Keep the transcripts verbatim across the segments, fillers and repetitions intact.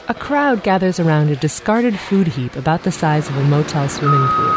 A crowd gathers around a discarded food heap about the size of a motel swimming pool.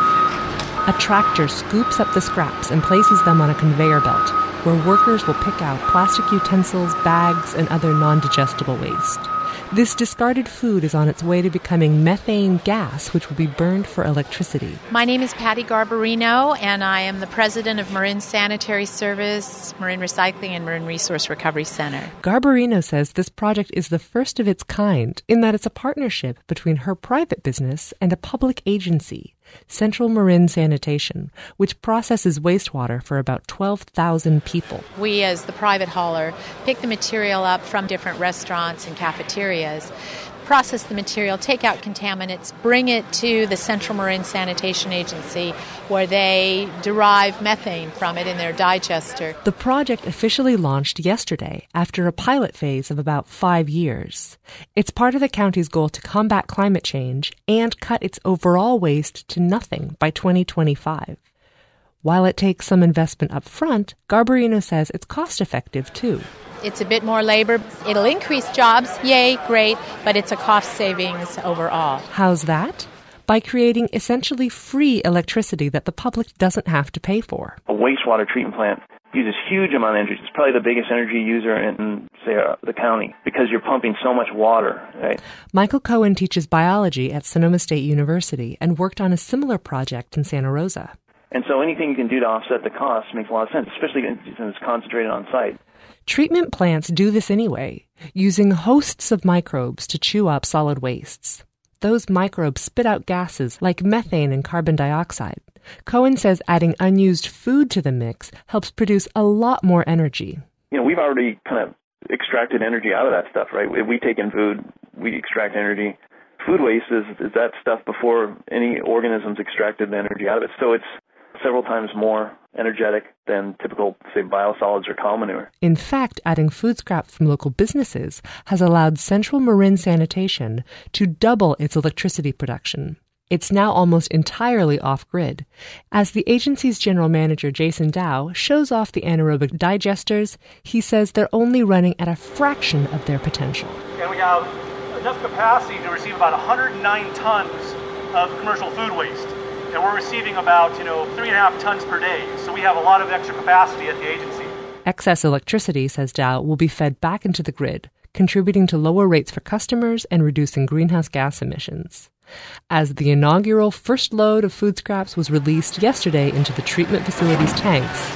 A tractor scoops up the scraps and places them on a conveyor belt, where workers will pick out plastic utensils, bags, and other non-digestible waste. This discarded food is on its way to becoming methane gas, which will be burned for electricity. My name is Patty Garbarino, and I am the president of Marin Sanitary Service, Marin Recycling, and Marin Resource Recovery Center. Garbarino says this project is the first of its kind in that it's a partnership between her private business and a public agency, Central Marin Sanitation, which processes wastewater for about twelve thousand people. We, as the private hauler, pick the material up from different restaurants and cafeterias, process the material, take out contaminants, bring it to the Central Marin Sanitation Agency, where they derive methane from it in their digester. The project officially launched yesterday after a pilot phase of about five years. It's part of the county's goal to combat climate change and cut its overall waste to nothing by twenty twenty-five. While it takes some investment up front, Garbarino says it's cost-effective too. It's a bit more labor. It'll increase jobs, yay, great, but it's a cost savings overall. How's that? By creating essentially free electricity that the public doesn't have to pay for. A wastewater treatment plant uses huge amount of energy. It's probably the biggest energy user in, say, uh, the county because you're pumping so much water, right? Michael Cohen teaches biology at Sonoma State University and worked on a similar project in Santa Rosa. And so anything you can do to offset the cost makes a lot of sense, especially since it's concentrated on site. Treatment plants do this anyway, using hosts of microbes to chew up solid wastes. Those microbes spit out gases like methane and carbon dioxide. Cohen says adding unused food to the mix helps produce a lot more energy. You know, we've already kind of extracted energy out of that stuff, right? If we take in food, we extract energy. Food waste is, is that stuff before any organisms extracted the energy out of it. So it's several times more energetic than typical, say, biosolids or cow manure. In fact, adding food scraps from local businesses has allowed Central Marin Sanitation to double its electricity production. It's now almost entirely off-grid. As the agency's general manager, Jason Dow, shows off the anaerobic digesters, he says they're only running at a fraction of their potential. And we have enough capacity to receive about one hundred nine tons of commercial food waste. And we're receiving about, you know, three and a half tons per day. So we have a lot of extra capacity at the agency. Excess electricity, says Dow, will be fed back into the grid, contributing to lower rates for customers and reducing greenhouse gas emissions. As the inaugural first load of food scraps was released yesterday into the treatment facility's tanks,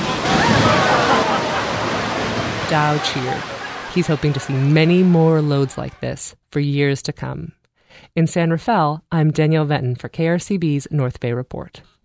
Dow cheered. He's hoping to see many more loads like this for years to come. In San Rafael, I'm Danielle Venton for K R C B's North Bay Report.